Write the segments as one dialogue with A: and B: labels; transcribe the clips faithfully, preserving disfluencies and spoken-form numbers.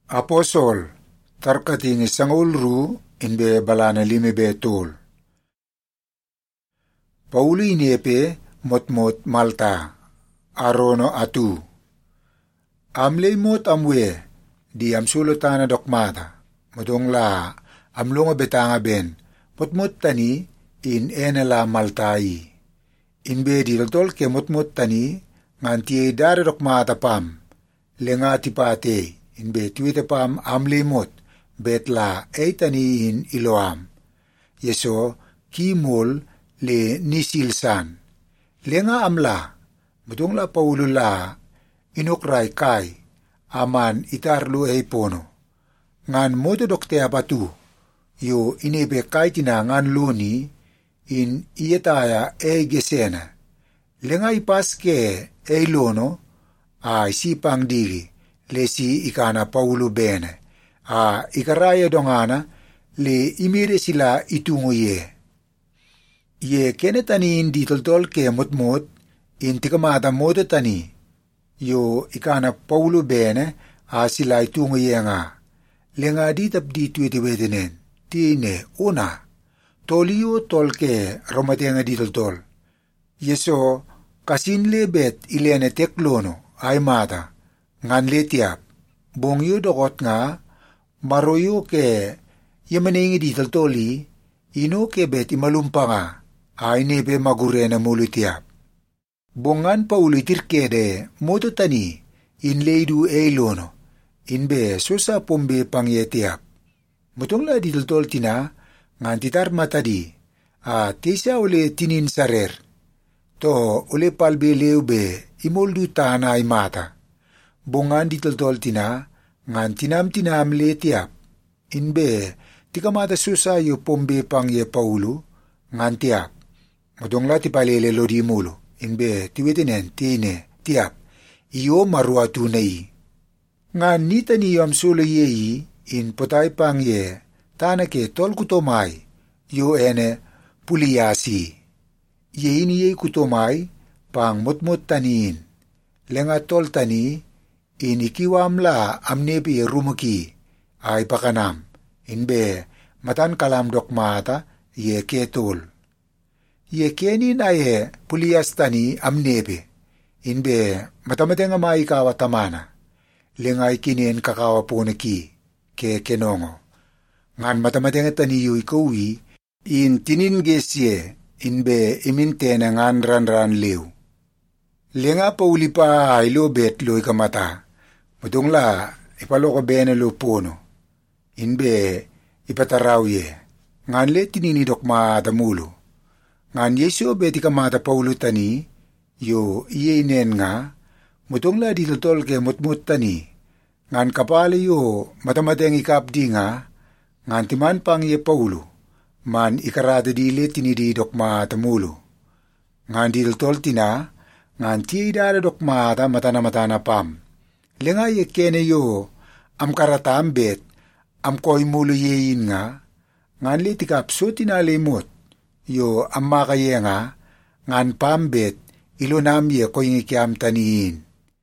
A: Aposol, tarkating isang ulru inbe balana lime betul. Paulu inepe motmot Malta, arono atu. Amley mot amwe, di amsulotana dokmata, modong la amlunga betanga ben, motmot tani in enela Maltai. Inbe di tol ke motmot tani, nganti dare dokmata pam, lenga tipate. Inbe tuite pam amley mot, betla eitani in iloam. Yeso kimol le nisilsan. Lenga amla, mudong la Paulo la, inukray kay, aman itarlu ay pono. Ngan modo dokte abatu, yo inebe kay tina ngan luni, in iyataya ay gesena. Lenga ipaske ay lono, ay sipang digi, lesi ikana Paulo bene, a ikaraya dongana, le imire sila itungo ye. Ye kene tani in ditoltol ke motmot, in tikamata modo tani, yo ikana Paulo bene, a sila itungo ye nga. Lenga ditap ditu iti wedenen, tine una, toliyo tol ke romatenga ditoltol. Yeso, kasin lebet ilene teklono, ay mata, ngan letiap, bong yu dokot nga, maroyo ke yamaningi di toltoli, ino ke bet imalumpa nga, ay nebe magure na mulutiap. Bongan pa ulitir kede, moto tani, in leidu eilono, inbe susa pombe pangyetiap. Mutong la di toltol tina, ngan titar matadi, a tisa ule tinin sarer, to ule palbe leube, imoldu tana ay mata. Bongan di toltol tina, ngan tinam-tinam letiap. Inbe, tikamata susa yu pombe pang ye Paulo, ngan tiap. Modong la tipalele lo di mulo. Inbe, tiwetinen, tine, tiap. Iyo marua tunay. Ngan nita niyo am sulo yeyi, in potay pang ye, tanake tol kutomay, yu ene puliyasi. Yeyin yey kutomay, pang mutmut tanin. Lenga tol tani, inikiwam la amnebi rumuki ay pakanam, inbe matan kalam dokmata ye ketol. Ye kenin ay puliyas tani amnebi, inbe matamatenga maikawa tamana, lingay kinin kakawa punaki ke kenongo. Ngan matamatenga tani yu ikawi, in tiningesye, inbe imintena ngan ran-ran liw. Linga pa uli pa ay lo bet lo ikamata, mudong la, ipaloko bene lo puno. Inbe, ipataraw ye. Ngan le tininidok maatamulo. Ngan yeso beti ka mata Paulo tani, yo iye inen nga, mudong la ditotol ke mutmut tani. Ngan kapali yo matamateng ikapdi nga, ngan timan pang ye Paulo, man ikarada dile tinididok maatamulo. Ngan ditotol tina, ngan tiye idara dok mata matana-matana pam. Lenga ye kene yo, am karatam bet, am koy mulo yeyin nga, ngan li tikap so tinalimot, yo am makaye nga, ngan pam bet, ilonam ye koy ngikiam taniin.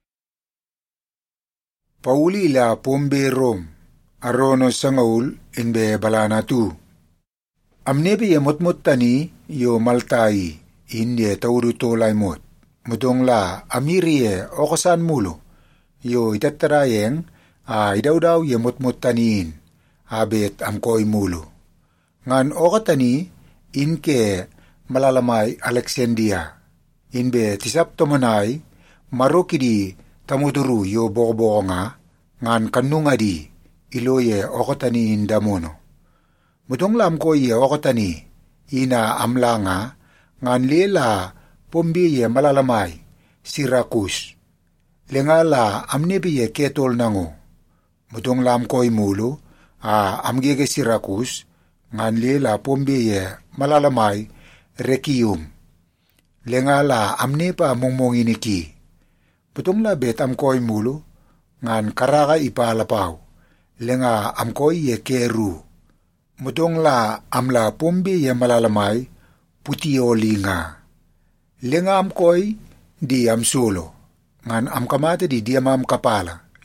A: Pauli la pombe rom, arono sangaul inbe balana tu. Amnebe ye motmot tani, yo Maltai, inye tauru tolay mot. Mudong la amirie okasan mulo, yo itatarayeng, a idaw-daw ye mutmut taniin, abet amkoy mulo. Ngan okatani, inke malalamay Alexandria, inbe tisap tomanay, marukidi tamuturu yo boko-boko nga, ngan kanunga di, iloye okataniin damono. Mudong la amkoy ye okatani, ina amla nga, ngan lela, pombiye malalamay, Sirakus. Lengala amnebiye ketol nango. Mudong lam koy mulo, a amgege Sirakus, ngan lela pombiye malalamay, Rekium. Lengala amnepa mongmonginiki. Mudong la bet am koy mulo, ngan karaka ipalapaw. Lenga am koy ye Keru. Mudong la amla pombiye malalamay, Putioli nga. Lenga am koy di am solo, ngan am kamata di diam am kapala,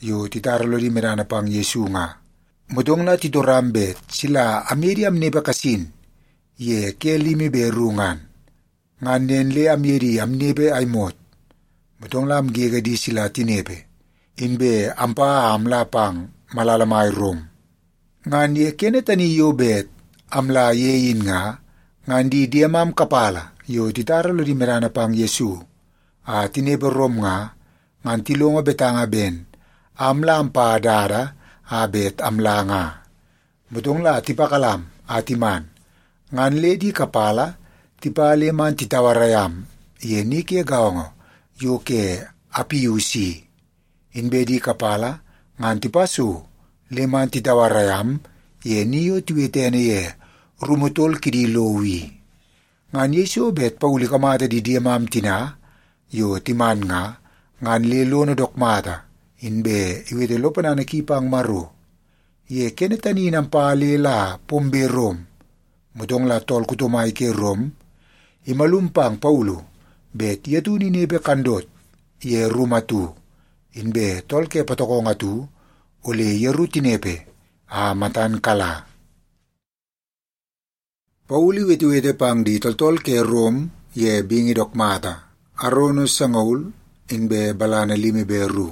A: yo titaralo di merana pang Yesu nga. Mudong la titorambet sila amiri amneba kasin, ye ke limi berungan. Nganen le amiri amnebe ay mot. Mudong la amgiga di sila tinebe. Inbe ampa amla pang malalamay rom. Ngan ye kenetani yobet amla yein nga, ngan di diamam kapala, yo titaralo di merana pang Yesu. A tinebe rom nga, ngan tilonga betanga ben, amla ampa dara, abet amla nga. Mudong la tipakalam, atiman, ngan ledi kapala, tipale man titawarayam, ye nike gaongo, yo ke apiusi. Inbedi kapala, ngan tipasu, leman titawarayam, ye niyo tiwetene ye, rumutol kidi lowi. Ngan Yesu bet pauli kamata di diamam tina, yo timan nga, ngan lelo no dokmata, inbe iwete lopa na nakipang maru. Ye kenetani ng palela pombe rom, mudong la tol kutumay ke rom, imalumpang paulo, bet yetu ni nebe kandot, ye rumatu, inbe tol ke patokong atu, ule yeru tinepe, a matan kala. Pauli weti-weti pang di tol-tol ke rom, ye bingi dokmata, aronos sangaul, inbe balana limi beru.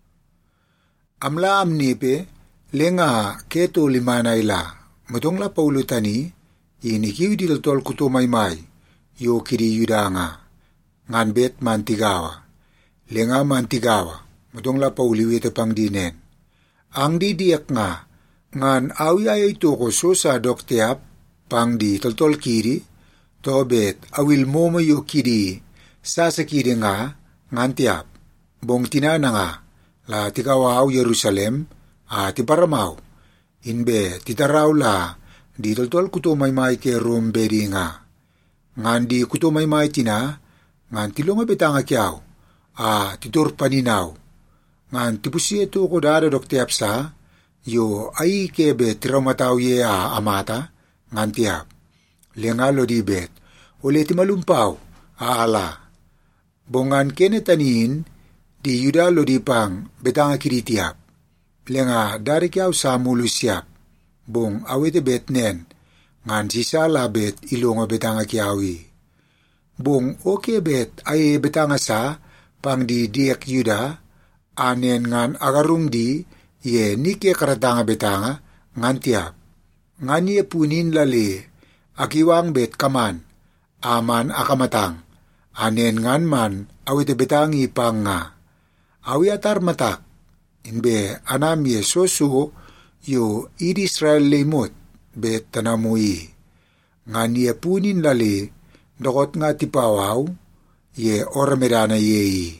A: Amla amnipe, lenga keto limana ila, mutong la paulo tani, inikiw di tol-tol kutumaymay, yo kiri yudanga, ngan bet mantigawa. Lenga mantigawa, mutong la pauli weti pang dinen. Ang didiak nga, ngan awi ay ito ko so sa doktiap, pang di tol-tol kiri, to bet awil momo yo kiri, sasa kiri nga, ngan tiap, bong tinana nga, la tikawaw Jerusalem, a tiparamaw, inbe titaraw la, di tol-tol kutumaymay ke Rome beri nga. Ngan di kutumaymay tina, ngan tilong betanga kiaw, a titur paninaw. Ngan tipusi ito ko dada doktiap sa, yo ay kebe tiramataw ye a amata, ngan tiap. Lengalo di bet, uli timalumpaw, aala. Bongan kenetanin, di yuda lo di pang betanga kiri tiap. Lenga dari kiaw sa mulu siap, bong awete bet nen, ngan sisa la bet ilonga betanga kiawi. Bong oke bet ay betanga sa, pang di diak yuda, anen ngan agarung di, ye nike karatanga betanga, ngan tiap. Ngan ye punin lali, akiwang bet kaman, aman akamatang, anen ngan man awite betangi pang nga. Awi atar matak, inbe anam ye soso yo id Israel lemot bet tanamui. Ngan ye punin lali, dokot nga tipawaw, ye oramedana yei.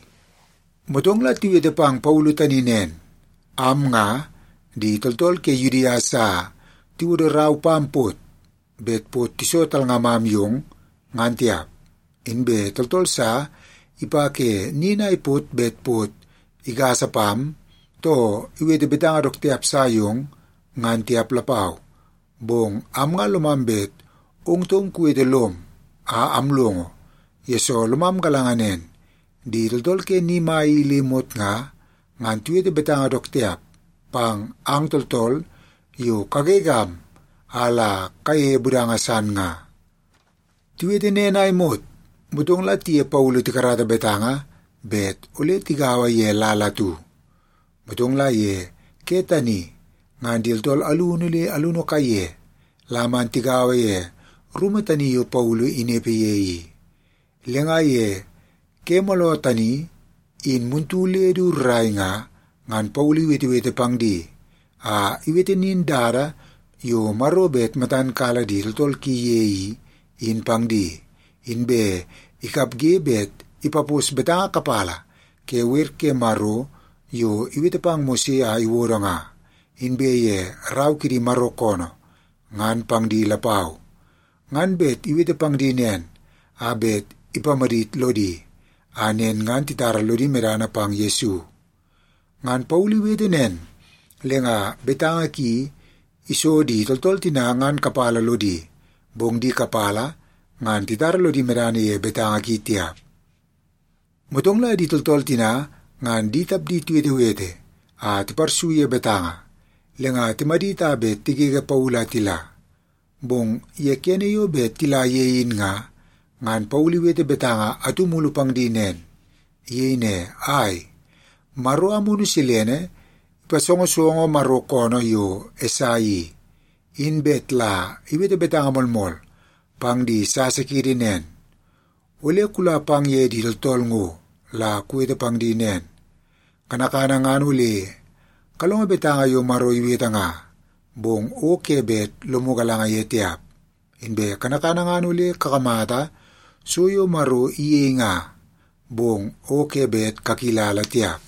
A: Mutong la tiwede pang paulo taninen, am nga, di toltol ke Judea sa, tiwede raw pampot, bet pot tisotal nga mamyong, ngan tiap. Inbe toltol sa, ipake nina ipot bet pot, igasa pam, to iwede betang adok tiap sayong, ngan tiap lapaw. Bong am nga lumambet, ungtong kuwede lom, a amlongo, yeso lumam kalanganen, di toltol ke ni mailimot nga, ngan tuwede betang adok tiap, pang ang toltol, yo kagegam, ala kaye budangasan nga. Tuwede nenay mot, mutong la tiye paulo tikarata betanga, bet ulit tigawa ye lalatu. Mutong la ye, ketani, ngan diltol alunuli aluno kaye, laman tigawa ye, rumatani yo paulo inepe yeyi. Lenga ye, kemalo tani, in muntule du ray nga, ngan pauli weti-weti pangdi, a iwete nindara, yo marobet matan kala di toltol ki yeyi, in pangdi, inbe ikapgebet ipapos betanga kapala, ke wer ke maro, yo iwete pang mosi a iwora nga, inbe ye raw kiri maro kono, ngan pangdi lapaw. Ngan bet iwete pangdi nen, a bet ipamarit lodi, anen ngan titara lodi merana pang Yesu. Ngan pauli wete nen, lenga betanga ki, iso di toltol tinangan kapala lodi, bong di kapala, ngan titara lodi merana ye betanga ki tiap. Mutong la di toltol tina, ngan ditap di tuwete-wete, a ti parsuye betanga, lenga ti madita bet tigiga paula tila. Bong ye kene yo bet tila yein nga, ngan pauli wete betanga atu mulupang dinen. Yene ay, maro amunu silene, ipasongo-songo maro kono yo esayi. In bet la, iwete betanga molmol, pang di sasakirinen. Ule kula pang ye di toltol ngo, la kuwete pang dinen. Kanakana nga nuli, kalong betanga yo maro iwete nga, bong oke bet lumugalanga ye tiap. Inbe kanakana nga nuli kakamata, suyo maro iye nga, bong oke bet kakilala tiap.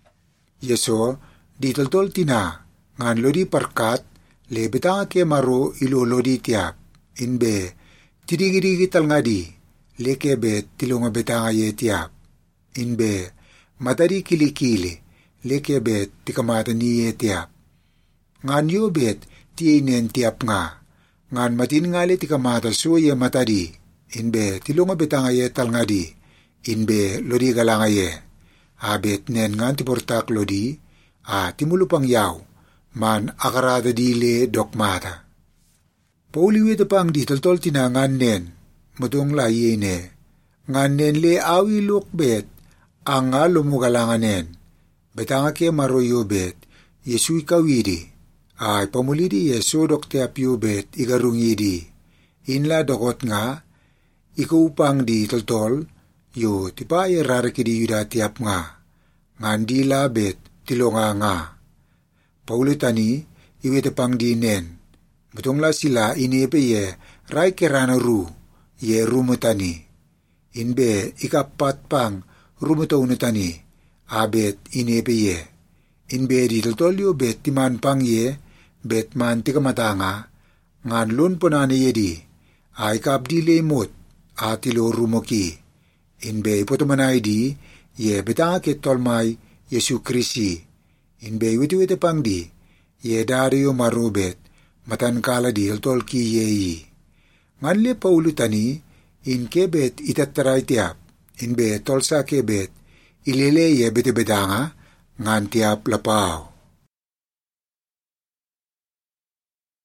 A: Yeso, di toltol tina, ngan lodi parkat, le betanga ke maro ilo lodi tiap. Inbe, tidigidigi tal nga di, le ke bet tilunga betanga ye tiap. Inbe, matari kilikili, le ke bet tikamata ni ye tiap. Ngan yo bet tiinen tiap nga, ngan matin nga le tikamata so ye matari. Inbe, tilunga betanga ye tal nga di, inbe lodi galanga ye. Abet nen ngan tiportak lodi, a timulupang yaw, man akarada dile dokmata. Pauliwete pang di toltol tina ngan nen, mutong la yene, ngan nen le awi luk bet, ang nga lumugalanga nen. Betanga ke maroyo bet, Yesu ikawidi, ay pamulidi Yesu dokte apyo bet igarungidi. Inla dokot nga, ikaupang di toltol, yo tipa irarikidi yuda tiap nga, ngan di labet tilonga nga. Paulitani, iwete pang di nen, betongla sila inepe ye rai kerana ru, ye rumutani. Inbe ikapat pang rumutaunutani, abet inepe ye. Inbe di toltolyo bet timan pang ye, bet man tikamatanga, ngan lun punani ye di, ay kapdi lemot, atilo rumoki. Inbe ipotumanay di, ye betanga ke tolmay Yesu Krisi. Inbe witi-witi pang di, ye dario marubet, matan kala di toltol ki yeyi. Ngan le paulutani, in kebet itataray tiap, inbe tolsa kebet, ilele ye bete betanga, ngan tiap lapaw.